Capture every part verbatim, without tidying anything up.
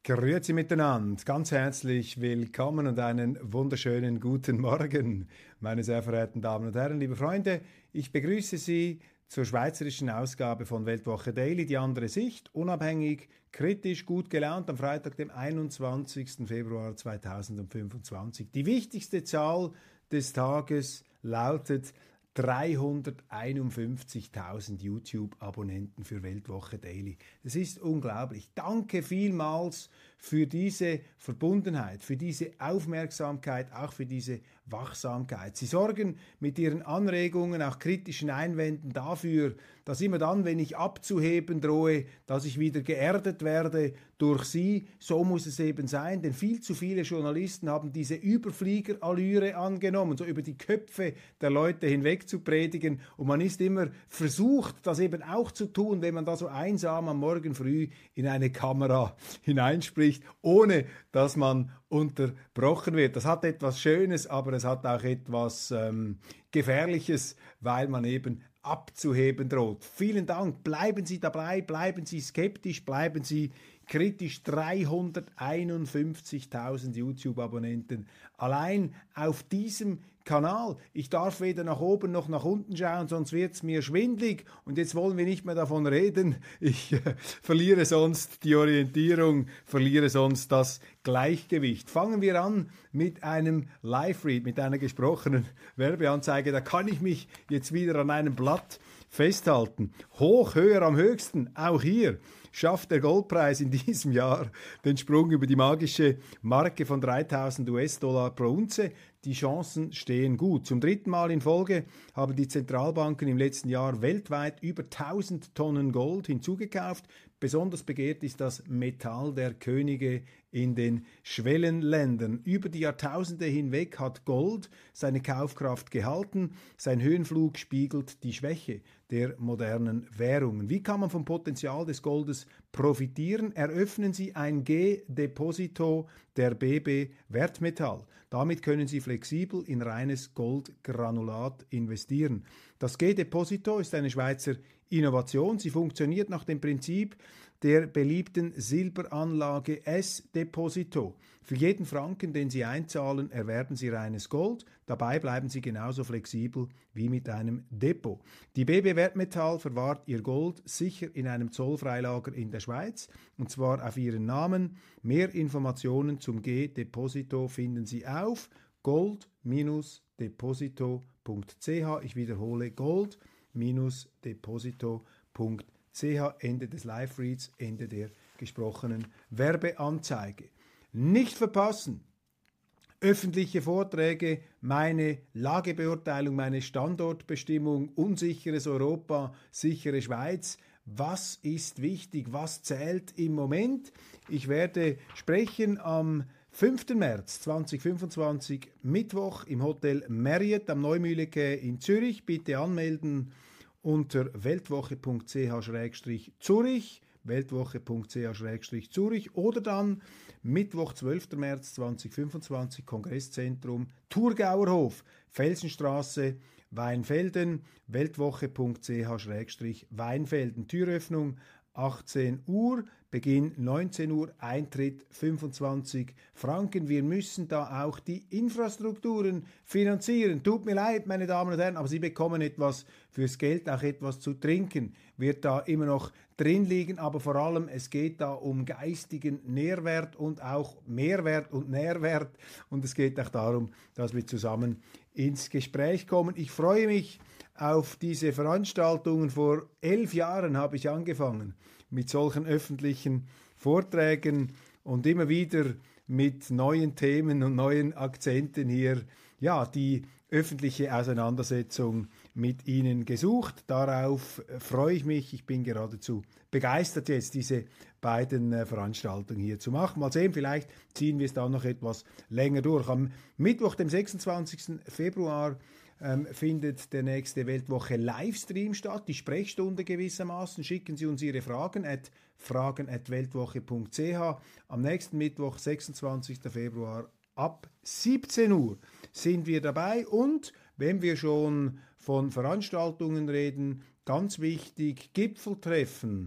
Grüezi miteinander, ganz herzlich willkommen und einen wunderschönen guten Morgen, meine sehr verehrten Damen und Herren, liebe Freunde. Ich begrüße Sie zur schweizerischen Ausgabe von Weltwoche Daily, die andere Sicht, unabhängig, kritisch, gut gelaunt, am Freitag, dem einundzwanzigsten Februar zweitausendfünfundzwanzig. Die wichtigste Zahl des Tages lautet dreihunderteinundfünfzigtausend YouTube-Abonnenten für Weltwoche Daily. Das ist unglaublich. Danke vielmals für diese Verbundenheit, für diese Aufmerksamkeit, auch für diese Wachsamkeit. Sie sorgen mit Ihren Anregungen, auch kritischen Einwänden dafür, dass immer dann, wenn ich abzuheben drohe, dass ich wieder geerdet werde durch Sie. So muss es eben sein, denn viel zu viele Journalisten haben diese Überfliegerallüre angenommen, so über die Köpfe der Leute hinweg zu predigen, und man ist immer versucht, das eben auch zu tun, wenn man da so einsam am Morgen früh in eine Kamera hineinspricht, ohne dass man unterbrochen wird. Das hat etwas Schönes, aber es hat auch etwas ähm, Gefährliches, weil man eben abzuheben droht. Vielen Dank, bleiben Sie dabei, bleiben Sie skeptisch, bleiben Sie kritisch. dreihunderteinundfünfzigtausend YouTube-Abonnenten allein auf diesem Kanal. Ich darf weder nach oben noch nach unten schauen, sonst wird es mir schwindlig. Und jetzt wollen wir nicht mehr davon reden. Ich äh, verliere sonst die Orientierung, verliere sonst das Gleichgewicht. Fangen wir an mit einem Live-Read, mit einer gesprochenen Werbeanzeige. Da kann ich mich jetzt wieder an einem Blatt festhalten. Hoch, höher, am höchsten, auch hier schafft der Goldpreis in diesem Jahr den Sprung über die magische Marke von dreitausend US-Dollar pro Unze. Die Chancen stehen gut. Zum dritten Mal in Folge haben die Zentralbanken im letzten Jahr weltweit über tausend Tonnen Gold hinzugekauft. Besonders begehrt ist das Metall der Könige in den Schwellenländern. Über die Jahrtausende hinweg hat Gold seine Kaufkraft gehalten. Sein Höhenflug spiegelt die Schwäche der modernen Währungen. Wie kann man vom Potenzial des Goldes profitieren? Eröffnen Sie ein G-Deposito der B B Wertmetall. Damit können Sie flexibel in reines Goldgranulat investieren. Das G-Deposito ist eine Schweizer Innovation. Sie funktioniert nach dem Prinzip der beliebten Silberanlage S-Deposito. Für jeden Franken, den Sie einzahlen, erwerben Sie reines Gold. Dabei bleiben Sie genauso flexibel wie mit einem Depot. Die B B Wertmetall verwahrt ihr Gold sicher in einem Zollfreilager in der Schweiz, und zwar auf Ihren Namen. Mehr Informationen zum G-Deposito finden Sie auf gold Deposito punkt c h. Ich wiederhole, gold Deposito punkt c h. Ende des Live-Reads, Ende der gesprochenen Werbeanzeige. Nicht verpassen! Öffentliche Vorträge, meine Lagebeurteilung, meine Standortbestimmung, unsicheres Europa, sichere Schweiz. Was ist wichtig? Was zählt im Moment? Ich werde sprechen am fünften März zweitausendfünfundzwanzig, Mittwoch im Hotel Marriott am Neumühleke in Zürich. Bitte anmelden unter weltwoche punkt c h Schrägstrich Zürich, weltwoche punkt c h Schrägstrich Zürich, oder dann Mittwoch, zwölften März zweitausendfünfundzwanzig, Kongresszentrum Thurgauerhof, Felsenstraße, Weinfelden, weltwoche punkt c h Schrägstrich Weinfelden. Türöffnung achtzehn Uhr, Beginn neunzehn Uhr, Eintritt fünfundzwanzig Franken. Wir müssen da auch die Infrastrukturen finanzieren. Tut mir leid, meine Damen und Herren, aber Sie bekommen etwas fürs Geld, auch etwas zu trinken. Wird da immer noch drin liegen, aber vor allem, es geht da um geistigen Nährwert und auch Mehrwert und Nährwert. Und es geht auch darum, dass wir zusammen ins Gespräch kommen. Ich freue mich auf diese Veranstaltungen. Vor elf Jahren habe ich angefangen mit solchen öffentlichen Vorträgen und immer wieder mit neuen Themen und neuen Akzenten hier, ja, die öffentliche Auseinandersetzung mit Ihnen gesucht. Darauf freue ich mich. Ich bin geradezu begeistert, jetzt diese beiden äh, Veranstaltungen hier zu machen. Mal sehen, vielleicht ziehen wir es dann noch etwas länger durch. Am Mittwoch, dem sechsundzwanzigsten Februar, ähm, findet der nächste Weltwoche Livestream statt, die Sprechstunde gewissermaßen. Schicken Sie uns Ihre Fragen at fragen at weltwoche punkt c h. Am nächsten Mittwoch, sechsundzwanzigsten Februar, ab siebzehn Uhr sind wir dabei. Und wenn wir schon von Veranstaltungen reden, ganz wichtig, Gipfeltreffen.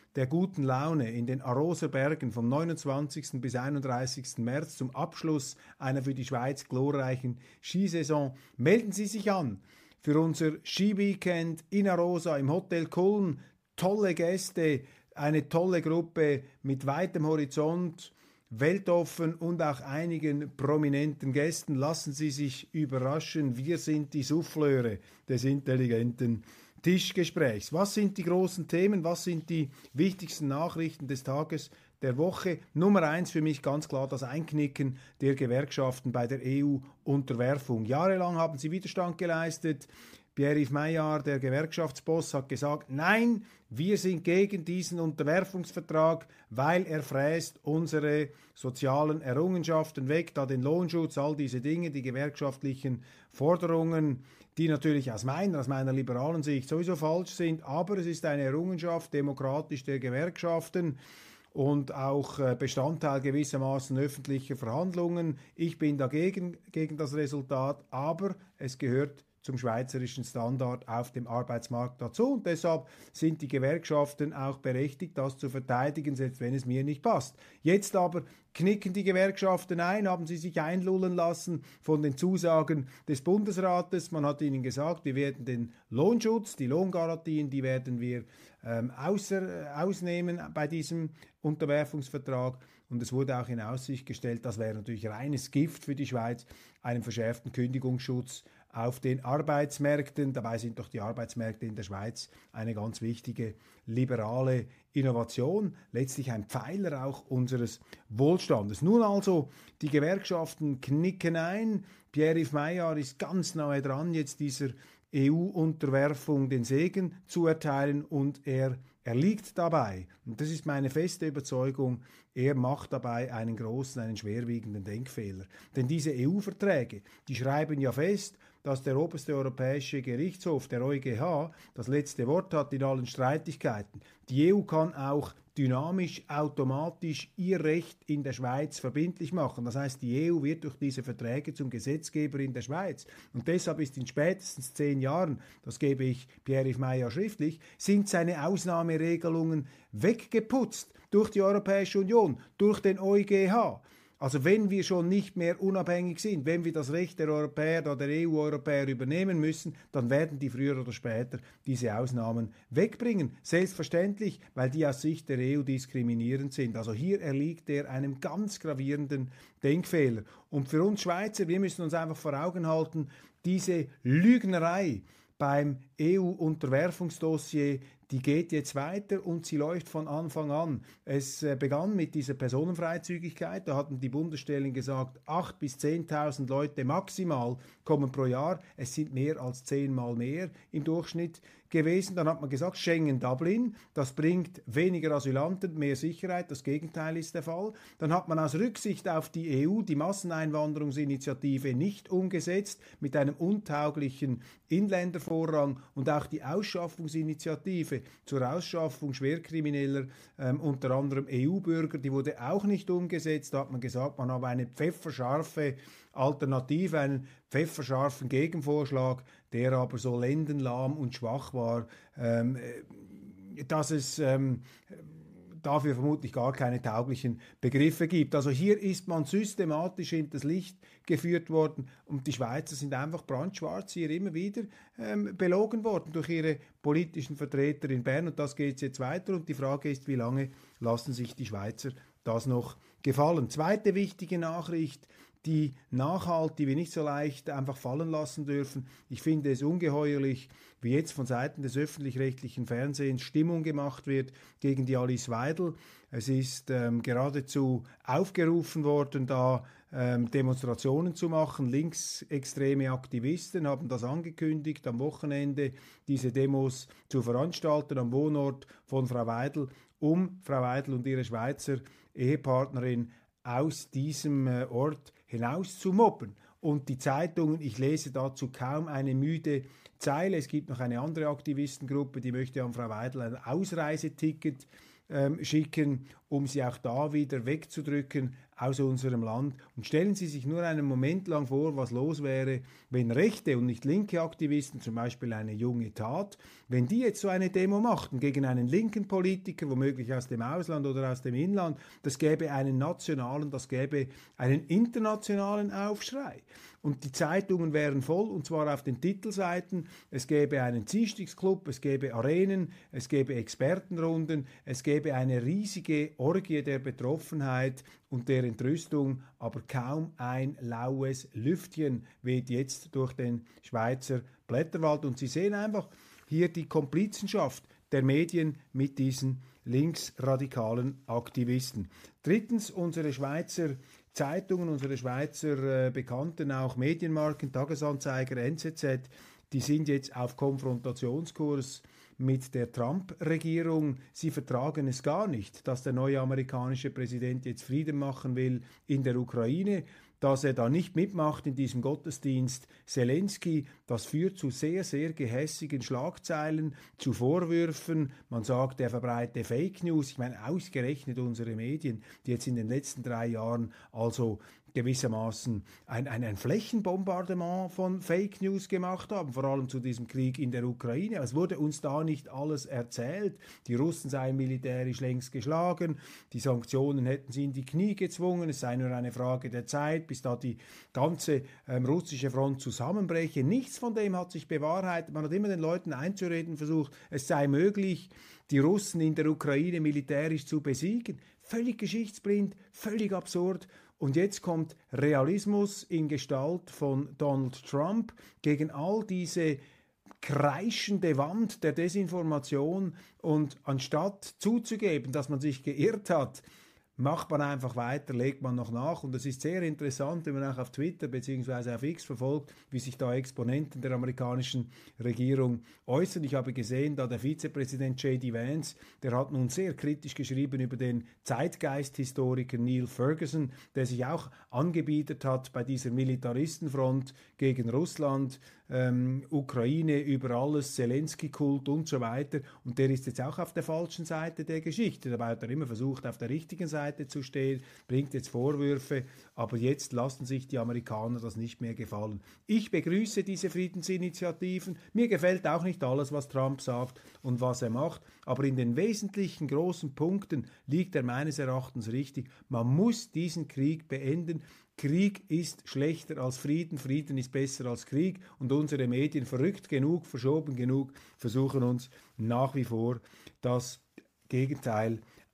der guten Laune in den Aroser Bergen vom neunundzwanzigsten bis einunddreißigsten März zum Abschluss einer für die Schweiz glorreichen Skisaison. Melden Sie sich an für unser Skiweekend in Arosa im Hotel Kulm. Tolle Gäste, eine tolle Gruppe mit weitem Horizont, weltoffen und auch einigen prominenten Gästen. Lassen Sie sich überraschen, wir sind die Souffleure des intelligenten Tischgesprächs. Was sind die großen Themen? Was sind die wichtigsten Nachrichten des Tages, der Woche? Nummer eins für mich ganz klar das Einknicken der Gewerkschaften bei der E U-Unterwerfung. Jahrelang haben sie Widerstand geleistet. Pierre-Yves Maillard, der Gewerkschaftsboss, hat gesagt, nein, wir sind gegen diesen Unterwerfungsvertrag, weil er fräst unsere sozialen Errungenschaften weg, da den Lohnschutz, all diese Dinge, die gewerkschaftlichen Forderungen, die natürlich aus meiner, aus meiner liberalen Sicht sowieso falsch sind, aber es ist eine Errungenschaft demokratisch der Gewerkschaften und auch Bestandteil gewissermaßen öffentlicher Verhandlungen. Ich bin dagegen, gegen das Resultat, aber es gehört zum schweizerischen Standard auf dem Arbeitsmarkt dazu. Und deshalb sind die Gewerkschaften auch berechtigt, das zu verteidigen, selbst wenn es mir nicht passt. Jetzt aber knicken die Gewerkschaften ein, haben sie sich einlullen lassen von den Zusagen des Bundesrates. Man hat ihnen gesagt, wir werden den Lohnschutz, die Lohngarantien, die werden wir ähm, außer, ausnehmen bei diesem Unterwerfungsvertrag. Und es wurde auch in Aussicht gestellt, das wäre natürlich reines Gift für die Schweiz, einen verschärften Kündigungsschutz auf den Arbeitsmärkten. Dabei sind doch die Arbeitsmärkte in der Schweiz eine ganz wichtige liberale Innovation, letztlich ein Pfeiler auch unseres Wohlstandes. Nun also, die Gewerkschaften knicken ein. Pierre-Yves Maillard ist ganz nahe dran, jetzt dieser E U-Unterwerfung den Segen zu erteilen und er Er liegt dabei, und das ist meine feste Überzeugung, er macht dabei einen großen, einen schwerwiegenden Denkfehler. Denn diese E U-Verträge, die schreiben ja fest, dass der oberste europäische Gerichtshof, der E u G H, das letzte Wort hat in allen Streitigkeiten. Die E U kann auch dynamisch, automatisch ihr Recht in der Schweiz verbindlich machen. Das heißt, die E U wird durch diese Verträge zum Gesetzgeber in der Schweiz. Und deshalb ist in spätestens zehn Jahren, das gebe ich Pierre-Yves Maillard schriftlich, sind seine Ausnahmeregelungen weggeputzt durch die Europäische Union, durch den E u G H. Also wenn wir schon nicht mehr unabhängig sind, wenn wir das Recht der Europäer oder der E U-Europäer übernehmen müssen, dann werden die früher oder später diese Ausnahmen wegbringen. Selbstverständlich, weil die aus Sicht der E U diskriminierend sind. Also hier erliegt er einem ganz gravierenden Denkfehler. Und für uns Schweizer, wir müssen uns einfach vor Augen halten, diese Lügnerei beim E U-Unterwerfungsdossier, die geht jetzt weiter und sie läuft von Anfang an. Es äh, begann mit dieser Personenfreizügigkeit, da hatten die Bundesstellen gesagt, achttausend bis zehntausend Leute maximal kommen pro Jahr. Es sind mehr als zehnmal mehr im Durchschnitt gewesen. Dann hat man gesagt, Schengen-Dublin, das bringt weniger Asylanten, mehr Sicherheit, das Gegenteil ist der Fall. Dann hat man aus Rücksicht auf die E U die Masseneinwanderungsinitiative nicht umgesetzt, mit einem untauglichen Inländervorrang, und auch die Ausschaffungsinitiative zur Ausschaffung Schwerkrimineller, ähm, unter anderem E U-Bürger, die wurde auch nicht umgesetzt. Da hat man gesagt, man habe eine pfefferscharfe Alternative, einen pfefferscharfen Gegenvorschlag, der aber so lendenlahm und schwach war, ähm, dass es ähm, dafür vermutlich gar keine tauglichen Begriffe gibt. Also hier ist man systematisch hinters Licht geführt worden und die Schweizer sind einfach brandschwarz hier immer wieder ähm, belogen worden durch ihre politischen Vertreter in Bern, und das geht jetzt weiter und die Frage ist, wie lange lassen sich die Schweizer das noch gefallen. Zweite wichtige Nachricht, die nachhalt, die wir nicht so leicht einfach fallen lassen dürfen. Ich finde es ungeheuerlich, wie jetzt von Seiten des öffentlich-rechtlichen Fernsehens Stimmung gemacht wird gegen die Alice Weidel. Es ist ähm, geradezu aufgerufen worden, da ähm, Demonstrationen zu machen. Linksextreme Aktivisten haben das angekündigt, am Wochenende diese Demos zu veranstalten am Wohnort von Frau Weidel, um Frau Weidel und ihre Schweizer Ehepartnerin aus diesem äh, Ort hinaus zu mobben. Und die Zeitungen, ich lese dazu kaum eine müde Zeile. Es gibt noch eine andere Aktivistengruppe, die möchte an Frau Weidel ein Ausreiseticket ähm, schicken, um sie auch da wieder wegzudrücken aus unserem Land. Und stellen Sie sich nur einen Moment lang vor, was los wäre, wenn rechte und nicht linke Aktivisten, zum Beispiel eine junge Tat, wenn die jetzt so eine Demo machten gegen einen linken Politiker, womöglich aus dem Ausland oder aus dem Inland, das gäbe einen nationalen, das gäbe einen internationalen Aufschrei. Und die Zeitungen wären voll, und zwar auf den Titelseiten. Es gäbe einen Ziehstiegsclub, es gäbe Arenen, es gäbe Expertenrunden, es gäbe eine riesige Orgie der Betroffenheit und der Entrüstung, aber kaum ein laues Lüftchen weht jetzt durch den Schweizer Blätterwald. Und Sie sehen einfach hier die Komplizenschaft der Medien mit diesen linksradikalen Aktivisten. Drittens, unsere Schweizer Zeitungen, unsere Schweizer äh, Bekannten, auch Medienmarken, Tagesanzeiger, N Z Z, die sind jetzt auf Konfrontationskurs mit der Trump-Regierung. Sie vertragen es gar nicht, dass der neue amerikanische Präsident jetzt Frieden machen will in der Ukraine, dass er da nicht mitmacht in diesem Gottesdienst Zelensky. Das führt zu sehr, sehr gehässigen Schlagzeilen, zu Vorwürfen. Man sagt, er verbreite Fake News. Ich meine, ausgerechnet unsere Medien, die jetzt in den letzten drei Jahren also gewissermaßen ein, ein, ein Flächenbombardement von Fake News gemacht haben, vor allem zu diesem Krieg in der Ukraine. Es wurde uns da nicht alles erzählt. Die Russen seien militärisch längst geschlagen, die Sanktionen hätten sie in die Knie gezwungen, es sei nur eine Frage der Zeit, bis da die ganze ähm, russische Front zusammenbreche. Nichts von dem hat sich bewahrheitet. Man hat immer den Leuten einzureden versucht, es sei möglich, die Russen in der Ukraine militärisch zu besiegen. Völlig geschichtsblind, völlig absurd. Und jetzt kommt Realismus in Gestalt von Donald Trump gegen all diese kreischende Wand der Desinformation, und anstatt zuzugeben, dass man sich geirrt hat, macht man einfach weiter, legt man noch nach. Und es ist sehr interessant, wenn man auch auf Twitter bzw. auf X verfolgt, wie sich da Exponenten der amerikanischen Regierung äußern. Ich habe gesehen, da der Vizepräsident J D Vance, der hat nun sehr kritisch geschrieben über den Zeitgeist-Historiker Neil Ferguson, der sich auch angebietet hat bei dieser Militaristenfront gegen Russland, ähm, Ukraine über alles, Zelensky-Kult und so weiter. Und der ist jetzt auch auf der falschen Seite der Geschichte. Dabei hat er immer versucht, auf der richtigen Seite zu stehen, bringt jetzt Vorwürfe, aber jetzt lassen sich die Amerikaner das nicht mehr gefallen. Ich begrüße diese Friedensinitiativen. Mir gefällt auch nicht alles, was Trump sagt und was er macht, aber in den wesentlichen großen Punkten liegt er meines Erachtens richtig. Man muss diesen Krieg beenden. Krieg ist schlechter als Frieden, Frieden ist besser als Krieg, und unsere Medien, verrückt genug, verschoben genug, versuchen uns nach wie vor das Gegenteil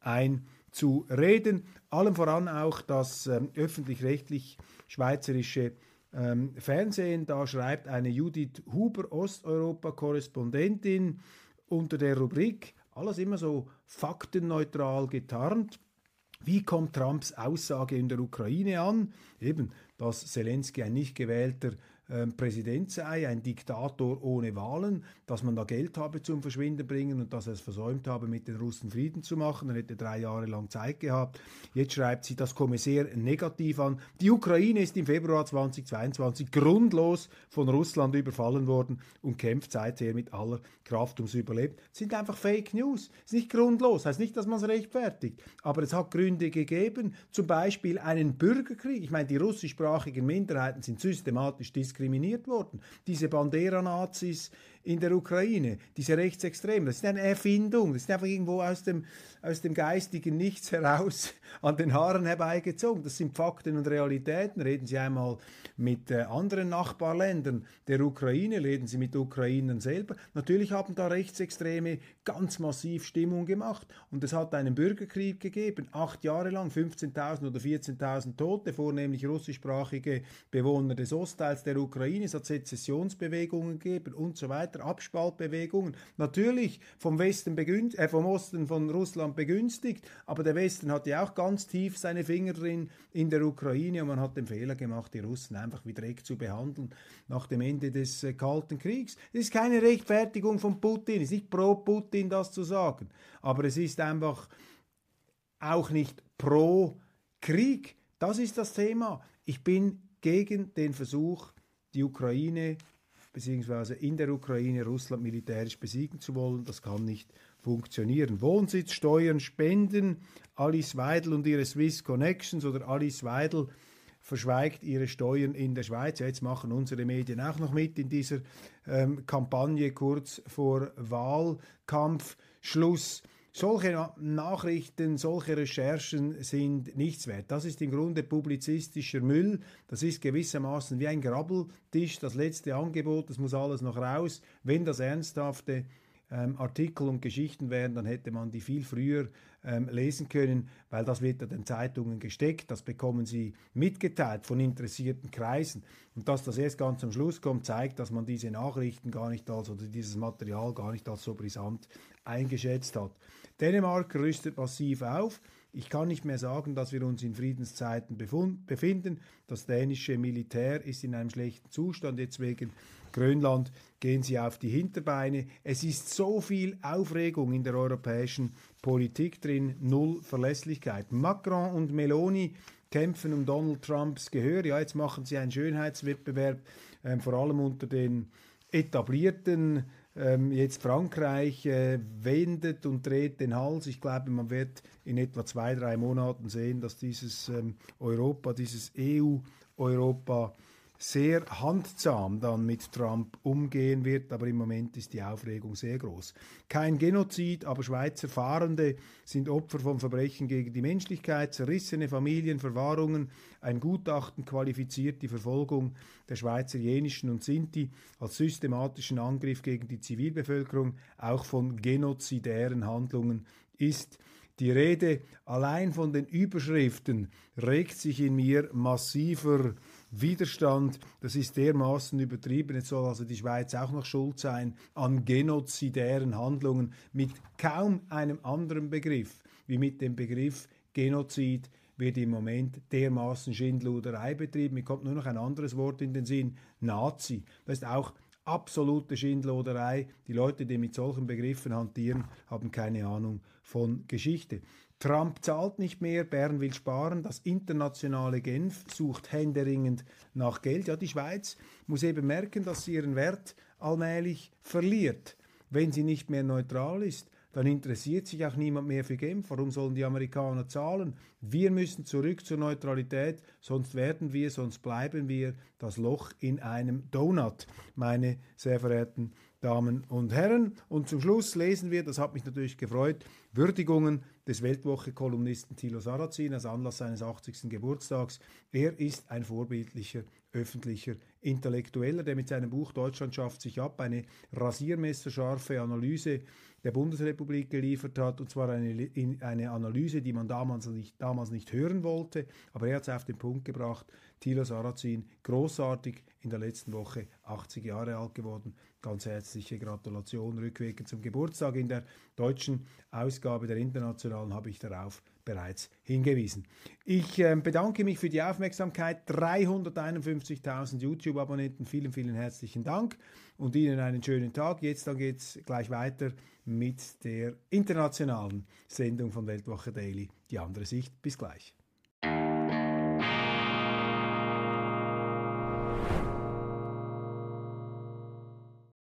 einzureden. Allem voran auch das ähm, öffentlich-rechtlich schweizerische ähm, Fernsehen. Da schreibt eine Judith Huber, Osteuropa-Korrespondentin, unter der Rubrik, alles immer so faktenneutral getarnt: Wie kommt Trumps Aussage in der Ukraine an? Eben, dass Zelensky ein nicht gewählter äh, Präsident sei, ein Diktator ohne Wahlen, dass man da Geld habe zum Verschwinden bringen und dass er es versäumt habe, mit den Russen Frieden zu machen. Er hätte drei Jahre lang Zeit gehabt. Jetzt schreibt sie, das komme sehr negativ an. Die Ukraine ist im Februar zweitausendzweiundzwanzig grundlos von Russland überfallen worden und kämpft seither mit aller Kraft ums Überleben. Das sind einfach Fake News. Das ist nicht grundlos, heißt nicht, dass man es rechtfertigt. Aber es hat Gründe gegeben, zum Beispiel einen Bürgerkrieg. Ich meine, die russischsprachigen Minderheiten sind systematisch diskriminiert worden. Diese Bandera-Nazis in der Ukraine, diese Rechtsextremen, das ist eine Erfindung, das ist einfach irgendwo aus dem, aus dem geistigen Nichts heraus an den Haaren herbeigezogen. Das sind Fakten und Realitäten. Reden Sie einmal mit äh, anderen Nachbarländern der Ukraine, reden Sie mit Ukrainern selber. Natürlich haben da Rechtsextreme ganz massiv Stimmung gemacht, und es hat einen Bürgerkrieg gegeben, acht Jahre lang, fünfzehntausend oder vierzehntausend Tote, vornehmlich russischsprachige Bewohner des Ostteils der Ukraine. Es hat Sezessionsbewegungen gegeben und so weiter, Abspaltbewegungen. Natürlich vom Westen begünstigt, äh, vom Osten von Russland begünstigt, aber der Westen hatte ja auch ganz tief seine Finger drin in der Ukraine, und man hat den Fehler gemacht, die Russen einfach wie Dreck zu behandeln nach dem Ende des äh, Kalten Kriegs. Es ist keine Rechtfertigung von Putin, es ist nicht pro Putin, das zu sagen, aber es ist einfach auch nicht pro Krieg. Das ist das Thema. Ich bin gegen den Versuch, die Ukraine beziehungsweise in der Ukraine Russland militärisch besiegen zu wollen. Das kann nicht funktionieren. Wohnsitz, Steuern, Spenden, Alice Weidel und ihre Swiss Connections oder Alice Weidel verschweigt ihre Steuern in der Schweiz. Ja, jetzt machen unsere Medien auch noch mit in dieser ähm, Kampagne kurz vor Wahlkampfschluss. Solche Nachrichten, solche Recherchen sind nichts wert. Das ist im Grunde publizistischer Müll. Das ist gewissermaßen wie ein Grabbeltisch, das letzte Angebot. Das muss alles noch raus. Wenn das ernsthafte ähm, Artikel und Geschichten wären, dann hätte man die viel früher ähm, lesen können, weil das wird ja den Zeitungen gesteckt. Das bekommen sie mitgeteilt von interessierten Kreisen. Und dass das erst ganz am Schluss kommt, zeigt, dass man diese Nachrichten gar nicht als, oder dieses Material gar nicht als so brisant eingeschätzt hat. Dänemark rüstet massiv auf. Ich kann nicht mehr sagen, dass wir uns in Friedenszeiten befund, befinden. Das dänische Militär ist in einem schlechten Zustand. Jetzt wegen Grönland gehen sie auf die Hinterbeine. Es ist so viel Aufregung in der europäischen Politik drin, null Verlässlichkeit. Macron und Meloni kämpfen um Donald Trumps Gehör. Ja, jetzt machen sie einen Schönheitswettbewerb, äh, vor allem unter den etablierten. Ähm, jetzt Frankreich äh, wendet und dreht den Hals. Ich glaube, man wird in etwa zwei, drei Monaten sehen, dass dieses ähm, Europa, dieses E U-Europa sehr handzahm dann mit Trump umgehen wird, aber im Moment ist die Aufregung sehr groß. Kein Genozid, aber Schweizer Fahrende sind Opfer von Verbrechen gegen die Menschlichkeit, zerrissene Familien, Verwahrungen. Ein Gutachten qualifiziert die Verfolgung der Schweizer Jenischen und Sinti als systematischen Angriff gegen die Zivilbevölkerung. Auch von genozidären Handlungen ist die Rede. Allein von den Überschriften regt sich in mir massiver Widerstand. Das ist dermaßen übertrieben. Jetzt soll also die Schweiz auch noch schuld sein an genozidären Handlungen mit kaum einem anderen Begriff wie mit dem Begriff Genozid wird im Moment dermaßen Schindluderei betrieben. Mir kommt nur noch ein anderes Wort in den Sinn, Nazi. Das ist auch absolute Schindluderei. Die Leute, die mit solchen Begriffen hantieren, haben keine Ahnung von Geschichte. Trump zahlt nicht mehr, Bern will sparen, das internationale Genf sucht händeringend nach Geld. Ja, die Schweiz muss eben merken, dass sie ihren Wert allmählich verliert, wenn sie nicht mehr neutral ist. Dann interessiert sich auch niemand mehr für Genf. Warum sollen die Amerikaner zahlen? Wir müssen zurück zur Neutralität, sonst werden wir, sonst bleiben wir das Loch in einem Donut, meine sehr verehrten Damen und Herren. Und zum Schluss lesen wir, das hat mich natürlich gefreut, Würdigungen des Weltwoche-Kolumnisten Thilo Sarrazin als Anlass seines achtzigsten Geburtstags. Er ist ein vorbildlicher öffentlicher Intellektueller, der mit seinem Buch Deutschland schafft sich ab eine rasiermesserscharfe Analyse der Bundesrepublik geliefert hat, und zwar eine, eine Analyse, die man damals nicht, damals nicht hören wollte, aber er hat es auf den Punkt gebracht. Thilo Sarrazin, großartig, in der letzten Woche achtzig Jahre alt geworden. Ganz herzliche Gratulation rückwirkend zum Geburtstag. In der deutschen Ausgabe der Internationalen habe ich darauf bereits hingewiesen. Ich äh, bedanke mich für die Aufmerksamkeit. dreihunderteinundfünfzigtausend YouTube-Abonnenten, vielen, vielen herzlichen Dank und Ihnen einen schönen Tag. Jetzt dann geht es gleich weiter mit der internationalen Sendung von Weltwoche Daily. Die andere Sicht. Bis gleich.